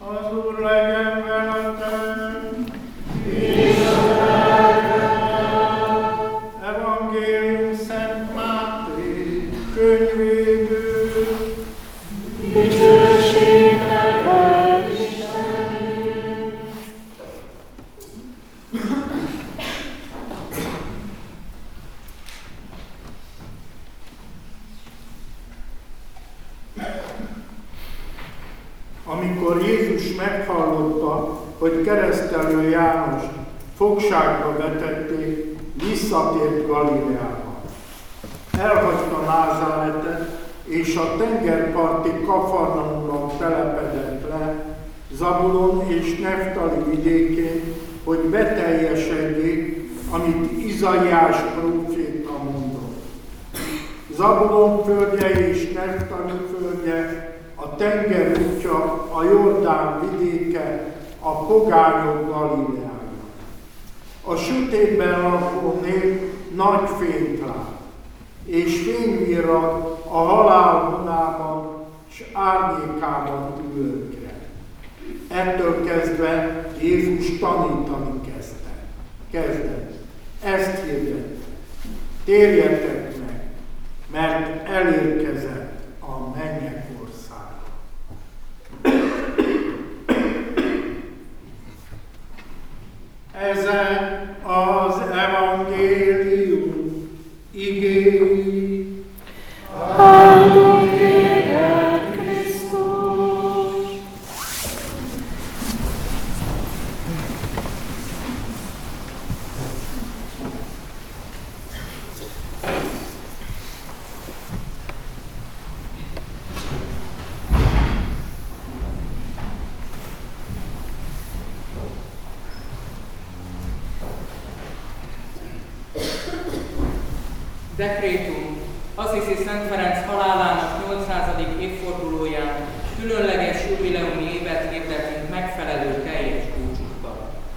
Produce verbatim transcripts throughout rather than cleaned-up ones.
Az Úr legyen veletek! Evangélium Szent Máté könyvéből. Dicsőség neked, Istenünk! Amikor Jézus meghallotta, hogy Keresztelő Jánost fogságba vetették, visszatért Galileába. Elhagyta Názáretet, és a tengerparti Kafarnaumban telepedett le, Zabulon és Neftali vidékén, hogy beteljesedjék, amit Izaiás próféta mondott. Zabulon földje és Neftali földje, a tenger útja, a Jordán vidéke, a pogányok Galileája. A sötétben lakó nép nagy fényt lát, és fényvirrad a halál vonában, s árnyékában ülőkre. Ettől kezdve Jézus tanítani kezdte. Kezdett. Ezt hirdette. Térjetek meg, mert elérkezett a mennyek országa. Ezen az evangélium igéi. Áldott téged, Krisztus! Dekrétum. Assisi Szent Ferenc halálának nyolcszázadik évfordulóján különleges jubileumi évet hirdetünk megfelelő teljes búcsúkban.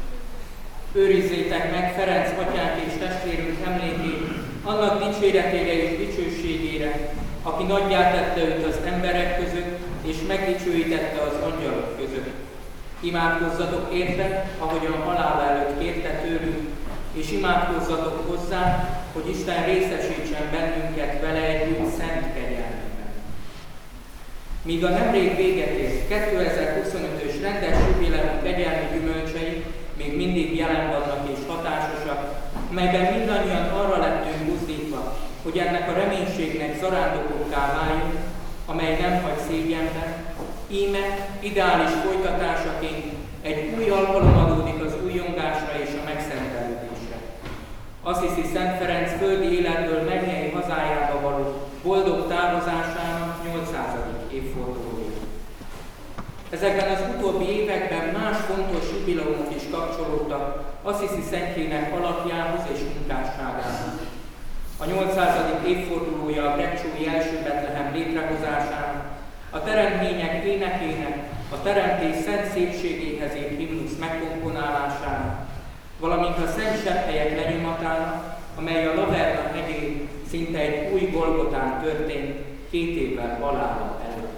Őrizzétek meg Ferenc atyánk és testvérünk emlékét annak dicséretére és dicsőségére, aki nagyjá tette őt az emberek között, és megdicsőítette az angyalok között. Imádkozzatok érte, ahogyan halál előtt kérte tőlünk, és imádkozzatok hozzá, hogy Isten részesítsen bennünket vele együtt szent kegyelmében. Míg a nemrég véget ért kétezer-huszonötös rendes jubileum kegyelmi gyümölcsei még mindig jelen vannak és hatásosak, melyben mindannyian arra lettünk buzdítva, hogy ennek a reménységnek zarándokokká váljunk, amely nem hagy szégyenben, íme ideális folytatásaként egy új alkalom adódik az újongásra és a megszentelődésre. Assisi Szent Ferenc földi életből mennyei hazájába való boldog távozásának nyolcszázadik évfordulója. Ezekben az utóbbi években más fontos jubileumok is kapcsolódtak Assisi szentjének alakjához és munkásságához. A nyolcszázadik évfordulója a Greccsói első Betlehem létrehozásának, a teremtmények énekének, a teremtés szent szépségéhez ért himnusz megkomponálásának, valamint a szent sepphelyek lenyomatának, amely a Laverna hegyén szinte egy új Golgotán történt két évvel halála előtt.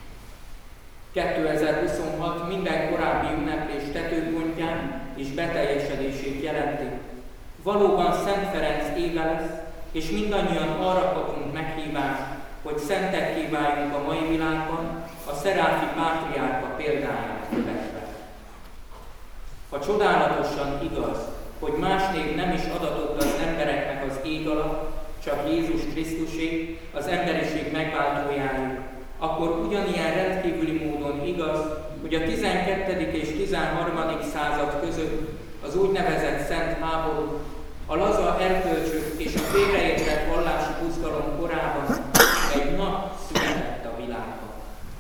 kétezer-huszonhat minden korábbi ünneplés tetőpontján és beteljesedését jelenti. Valóban Szent Ferenc éve lesz, és mindannyian arra kapunk meghívást, hogy szentekké váljunk a mai világban, a szeráfi pátriárka példáját követve. Ha csodálatosan igaz, hogy más név nem is adatott az embereknek az ég alatt, csak Jézus Krisztusé, az emberiség megváltójáé, akkor ugyanilyen rendkívüli módon igaz, hogy a tizenkettedik és tizenharmadik század között az úgynevezett Szent Háború, a laza erkölcsök és a félreértett vallási buzgalom korában egy nap született a világban.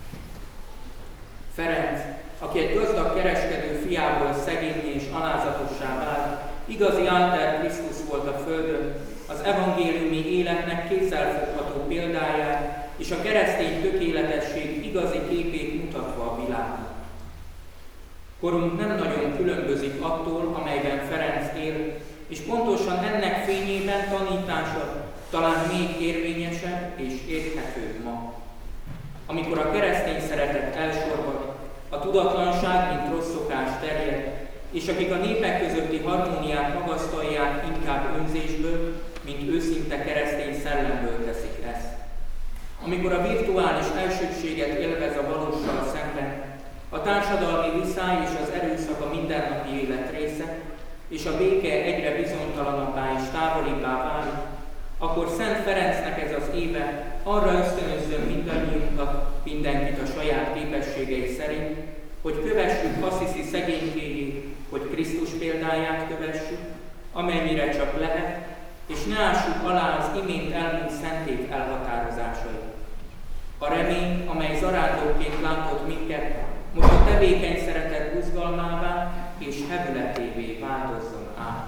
Ferenc, aki egy gazdag kereskedő fiából szegényé és alázatossá vált, igazi Alter Krisztus volt a földön, az evangéliumi életnek kézzelfogható példáját és a keresztény tökéletesség igazi képét mutatva a világnak. Korunk nem nagyon különbözik attól, amelyben Ferenc él, és pontosan ennek fényében tanítása talán még érvényesebb és érthetőbb ma. Amikor a keresztény szeretet elsorvad, a tudatlanság, mint rossz szokás terjed, és akik a népek közötti harmóniát magasztalják, inkább önzésből, mint őszinte keresztény szellemből teszik ezt. Amikor a virtuális elsőbséget élvez a valóssal szemben, a társadalmi viszály és az erőszak a mindennapi élet része, és a béke egyre bizonytalanabbá és távolibbá válik, akkor Szent Ferencnek ez az éve arra ösztönözzön mindannyiunkat, mindenkit a saját képességei szerint, hogy kövessük Assisi szegénységét, hogy Krisztus példáját kövessük, amennyire csak lehet, és ne ássuk alá az imént elmúlt szenték elhatározásait. A remény, amely zarándokként látott minket, most a tevékeny szeretet buzgalmává és hevületévé változzon át.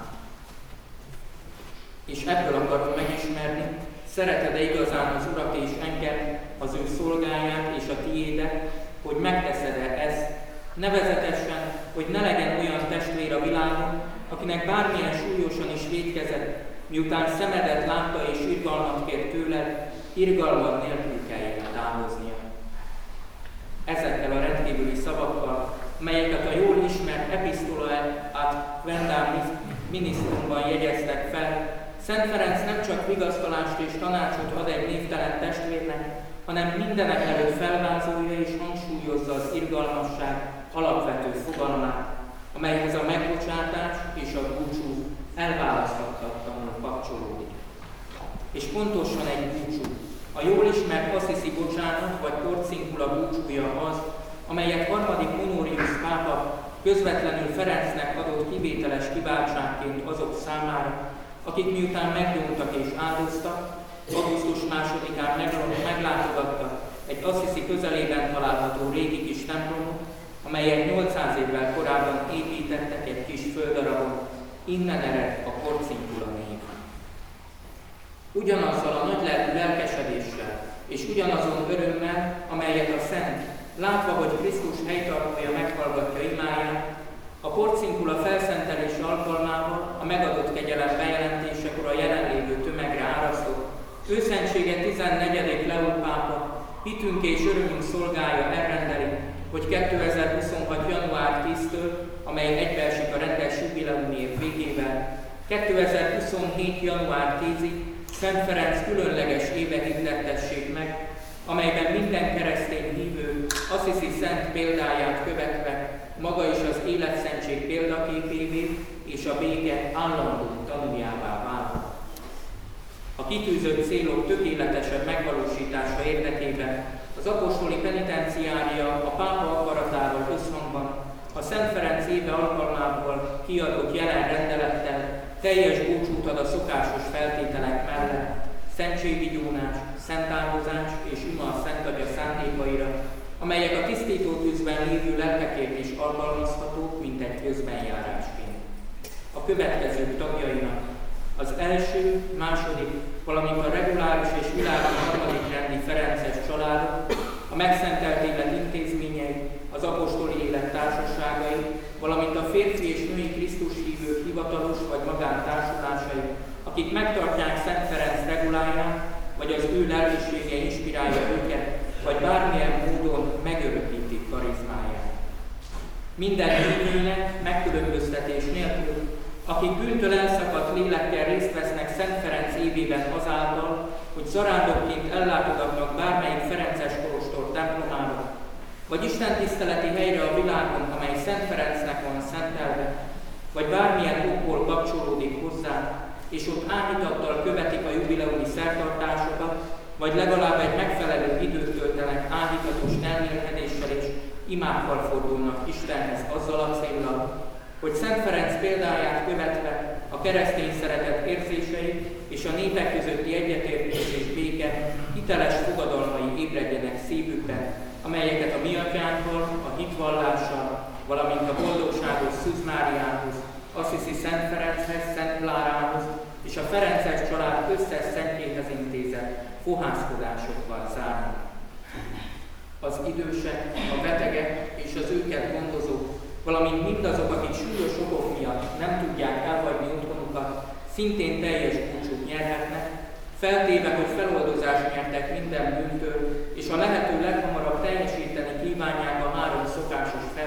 És ebből akarom megismerni, szereted-e igazán az Urat és engem, az ő szolgáját és a tiédet, hogy megteszed-e ezt, nevezetesen, hogy ne legyen olyan testvér a világon, akinek bármilyen súlyosan is vétkezett, miután szemedet látta és irgalmat kért tőled, irgalmad nélkül kelljen távoznia. Ezekkel a rendkívüli szavakkal, melyeket a jól ismert Epistolae Vendam Ministrumban jegyeztek fel, Szent Ferenc nem csak vigasztalást és tanácsot ad egy névtelen testvérnek, hanem mindenek előtt felvázolja és hangsúlyozza az irgalmasság alapvető fogalmát, amelyhez a megbocsátás és a búcsú elválaszthatatlanul kapcsolódik. És pontosan egy búcsú. A jól ismert Assisi bocsánat vagy porcinkula búcsúja az, amelyet harmadik Honorius pápa közvetlenül Ferencnek adott kivételes kiváltságként azok számára, akik miután meggyóntak és áldoztak, augusztus másodikán meglátogattak egy Assisi közelében található régi kis templomot, amelyet nyolcszáz évvel korábban építettek egy kis földdarabon, innen ered a porcinkula név. Ugyanazzal a nagylelkű lelkesedéssel és ugyanazon örömmel, amelyet a Szent, látva, hogy Krisztus helytartója meghallgatja imáját, a porcinkula felszentelése alkalmával a megadott kegyelem bejelentésekor a jelenlévő tömegre árasztott, őszentsége tizennegyedik Leó pápa hitünk és örömünk szolgája elrendeli, hogy kétezer-huszonhat. január tízedikétől, amely egybeesik a rendes jubileumi év végével, kétezer-huszonhét. január tízedikéig Szent Ferenc különleges éve hirdettessék meg, amelyben minden keresztény hívő Assisi szent példáját követve maga is az életszentség példaképévé és a béke állandó tanuljává válhat. A kitűzött célok tökéletesebb megvalósítása érdekében az apostoli penitenciária a pápa akaratával összhangban a Szent Ferenc éve alkalmából kiadott jelen rendelettel teljes búcsút ad a szokásos feltételek mellett, szentségvigyónás, szentáldozás és ima a Szent Atya szándékaira, amelyek a tisztító tűzben lévő lelkekért is alkalmazhatók, mint egy közbenjárásként. A következők tagjainak az első, második, valamint a reguláris és világi harmadik rendi ferences családok, a megszentelt élet intézményei, az apostoli élet társaságai, valamint a férfi és női Krisztus hívők hivatalos vagy magántársulásai, akik megtartják Szent Ferenc reguláját, vagy az ő lelkisége inspirálja őket, vagy bármilyen módon megörökítik karizmáját. Minden hívőnek megkülönböztetés nélkül, akik bűntől elszakadt lélekkel részt vesznek Szent Ferenc évében azáltal, hogy zarándokként ellátogatnak bármelyik ferences kolostor templomába, vagy istentiszteleti helyre a világon, amely Szent Ferencnek van szentelve, vagy bármilyen okból kapcsolódik hozzá, és ott áhítattal követik a jubileumi szertartásokat, vagy legalább egy megfelelő időt töltenek áhítatos elmélkedéssel és imákkal fordulnak Istenhez azzal a céllal, hogy Szent Ferenc példáját követve a keresztény szeretet érzései és a népek közötti egyetértés és béke hiteles fogadalmai ébredjenek szívükben, amelyeket a mi atyánkkal, a hitvallással, valamint a boldogságos Szűz Máriához, Assisi Szent Ferenchez, Szent Klárához és a Ferences család összes szentjéhez intézett fohászkodásokkal zárnak. Az idősek, a betegek és az őket gondozók, valamint mindazok, akik súlyos okok miatt nem tudják elhagyni otthonukat, szintén teljes búcsút nyerhetnek, feltéve, hogy feloldozást nyertek minden bűntől, és a lehető leghamarabb teljesíteni kívánják a három szokásos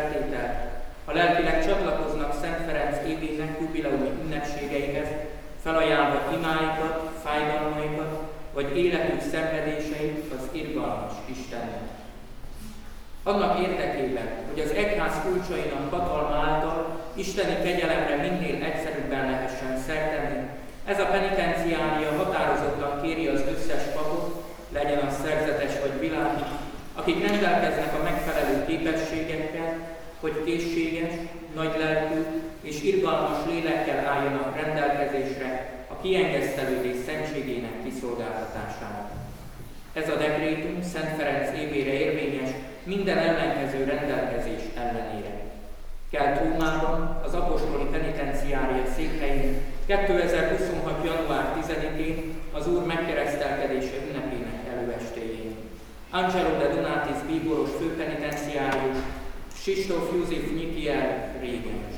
ha lelkileg csatlakoznak Szent Ferenc évének jubileumi ünnepségeihez, felajánlva imáikat, fájdalmaikat, vagy életük szenvedéseit az irgalmas Istennek. Annak érdekében, hogy az egyház kulcsainak hatalma által isteni kegyelemre minél egyszerűbben lehessen szert tenni, ez a penitenciária határozottan kéri az összes papot, legyen az szerzetes vagy világi, akik rendelkeznek a megfelelő képességekkel, hogy készséges, nagylelkű és irgalmas lélekkel álljanak rendelkezésre a kiengesztelődés szentségének kiszolgáltatására. Ez a dekrétum Szent Ferenc évére érvényes minden ellenkező rendelkezés ellenére. Kelt-Rómában, az apostoli penitenciária székhelyén kétezer-huszonhat. január tizedikén az Úr megkeresztelkedése ünnepének előestéjén. Angelo de Donatis bíboros főpenitenciárius, Krzysztof József Nyikiel régens.